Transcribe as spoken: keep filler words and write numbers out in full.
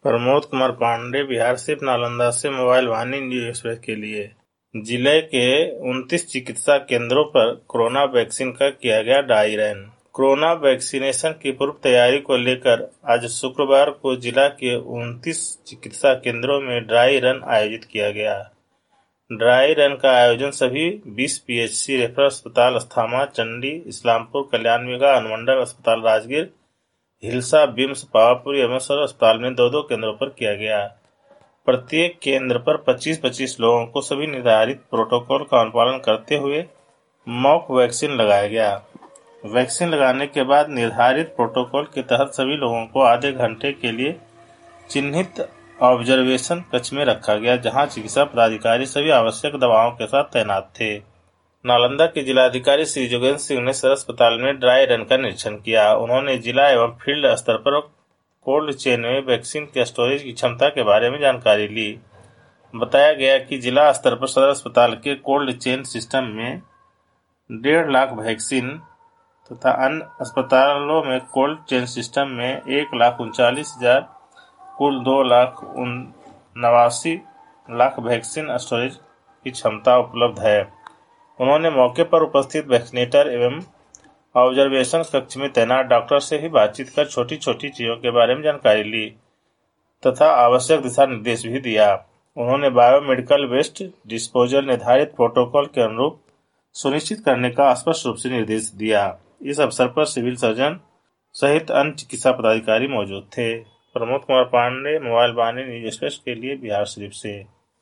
प्रमोद कुमार पांडे, बिहार सिर्फ नालंदा से मोबाइल वाहिनी न्यूज एक्सप्रेस के लिए। जिले के उनतीस चिकित्सा केंद्रों पर कोरोना वैक्सीन का किया गया ड्राई रन। कोरोना वैक्सीनेशन की पूर्व तैयारी को लेकर आज शुक्रवार को जिला के उनतीस चिकित्सा केंद्रों में ड्राई रन आयोजित किया गया। ड्राई रन का आयोजन सभी बीस पीएचसी, रेफरल अस्पताल अस्थामा, चंडी, इस्लामपुर, कल्याण मेगा, अनुमंडल अस्पताल राजगीर, हिलसा, बिम्स, पावापुरी एवं सदर अस्पताल में दो दो केंद्रों पर किया गया। प्रत्येक केंद्र पर पच्चीस पच्चीस लोगों को सभी निर्धारित प्रोटोकॉल का अनुपालन करते हुए मॉक वैक्सीन लगाया गया। वैक्सीन लगाने के बाद निर्धारित प्रोटोकॉल के तहत सभी लोगों को आधे घंटे के लिए चिन्हित ऑब्जर्वेशन कक्ष में रखा गया, जहां चिकित्सा पदाधिकारी सभी आवश्यक दवाओं के साथ तैनात थे। नालंदा के जिलाधिकारी श्री जोगेंद्र सिंह ने सदर अस्पताल में ड्राई रन का निरीक्षण किया। उन्होंने जिला एवं फील्ड स्तर पर कोल्ड चेन में वैक्सीन के स्टोरेज की क्षमता के बारे में जानकारी ली। बताया गया कि जिला स्तर पर सदर अस्पताल के कोल्ड चेन सिस्टम में डेढ़ लाख वैक्सीन तथा अन्य अस्पतालों में कोल्ड चेन सिस्टम में एक लाख उनचालीस हजार कुल दो लाख नवासी लाख वैक्सीन स्टोरेज की क्षमता उपलब्ध है। उन्होंने मौके पर उपस्थित वैक्सीनेटर एवं ऑब्जर्वेशन कक्ष में तैनात डॉक्टर से भी बातचीत कर छोटी छोटी चीजों के बारे में जानकारी ली तथा आवश्यक दिशा निर्देश भी दिया। उन्होंने बायोमेडिकल वेस्ट डिस्पोजल निर्धारित प्रोटोकॉल के अनुरूप सुनिश्चित करने का स्पष्ट रूप से निर्देश दिया। इस अवसर पर सिविल सर्जन सहित अन्य चिकित्सा पदाधिकारी मौजूद थे। प्रमोद कुमार पांडे, मोबाइल वाहिनी न्यूज एक्सप्रेस के लिए बिहार शरीफ से।